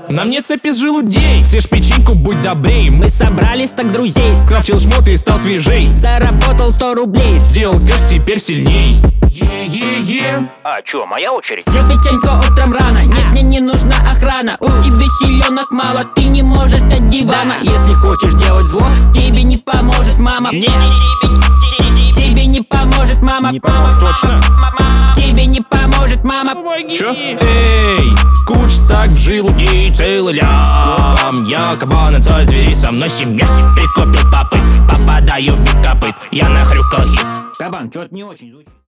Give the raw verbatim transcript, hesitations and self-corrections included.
На мне цепь из желудей. Съешь печеньку, будь добрей. Мы собрались так друзей. Скрафтил шмот и стал свежей. Заработал сто рублей. Сделал кэш, теперь сильней. Е-е-е. А чё, моя очередь? Съел печеньку утром рано. Нет, мне не нужна охрана. У тебя силенок мало, ты не можешь от дивана. Если хочешь делать зло, тебе не поможет мама. Не. Тебе не поможет мама. Не поможет, точно. Тебе не поможет мама. Чё? Эй, куч так в желудей целый лям. Я кабан, отца зверей, со мной семья. Прикупил папы, попадаю в бит копыт. Я нахрюкал хит. Кабан, чё-то не очень звучит.